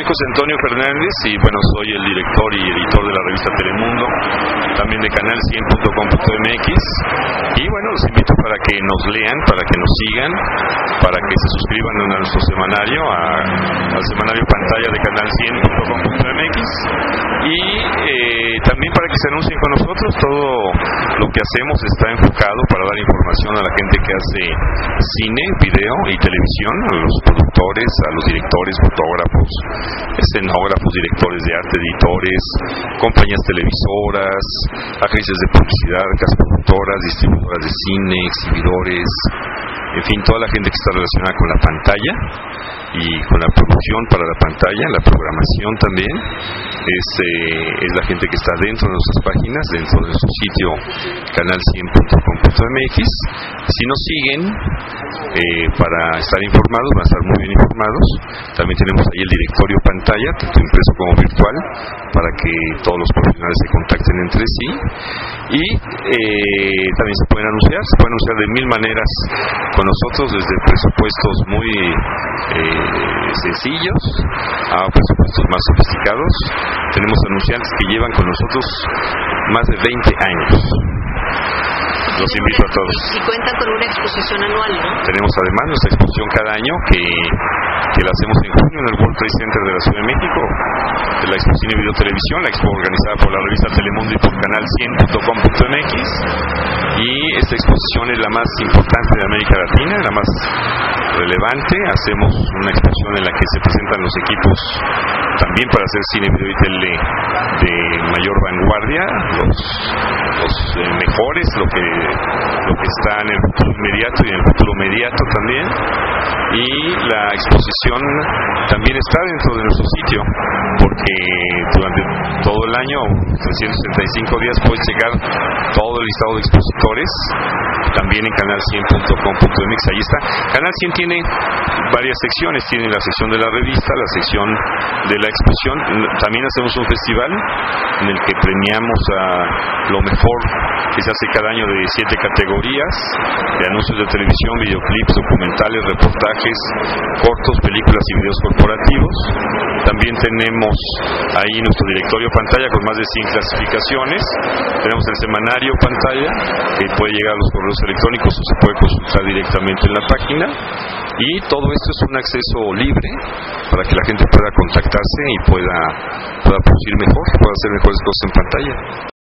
José Antonio Fernández y bueno, soy el director y editor de la revista Telemundo, también de canal100.com.mx, y bueno, los invito para que nos lean, para que nos sigan, para que se suscriban a nuestro semanario, al semanario pantalla de canal100.com.mx, y también para que se anuncien con nosotros. Todo lo que hacemos está enfocado para dar información a la gente que hace cine, video y televisión, a los productores, a los directores, fotógrafos, escenógrafos, directores de arte, editores, compañías televisoras, agencias de publicidad, casas productoras, distribuidoras de cine, exhibidores, en fin, toda la gente que está relacionada con la pantalla y con la producción para la pantalla, la programación también, es la gente que está dentro de nuestras páginas, dentro de nuestro sitio canal100.com.mx. Si nos siguen, para estar informados, van a estar muy bien informados. También tenemos ahí el directorio pantalla, tanto impreso como virtual, para que todos los profesionales se contacten entre sí. Y también se pueden anunciar de mil maneras con nosotros, desde presupuestos muy sencillos a presupuestos más sofisticados. Tenemos anunciantes que llevan con nosotros más de 20 años. Los invito a todos. Y cuentan con una exposición anual, ¿no? Tenemos además nuestra exposición cada año que la hacemos en junio en el World Trade Center de la Ciudad de México, de la Expo Cine Video Televisión, la expo organizada por la revista Telemundo y por canal100.com.mx, y esta exposición es la más importante de América Latina, la más relevante. Hacemos una exposición en la que se presentan los equipos también para hacer cine, video y tele de mayor vanguardia, los mejores, lo que está en el futuro inmediato y en el futuro mediato también. Y la exposición también está dentro de nuestro sitio, porque durante todo el año, 365 días, puedes checar todo el listado de expositores también en canal100.com.mx. Ahí está. Canal 100 tiene varias secciones. Tiene la sección de la revista, la sección de la exposición. También hacemos un festival en el que premiamos a lo mejor que se hace cada año de 7 categorías de anuncios de televisión, videoclips, documentales, reportajes, cortos, películas y videos corporativos. También tenemos ahí nuestro directorio pantalla con más de 100 clasificaciones. Tenemos el semanario pantalla que puede llegar a los correos electrónicos o se puede consultar directamente en la página. Y todo esto es un acceso libre para que la gente pueda contactarse y pueda producir mejor, pueda hacer mejores cosas en pantalla.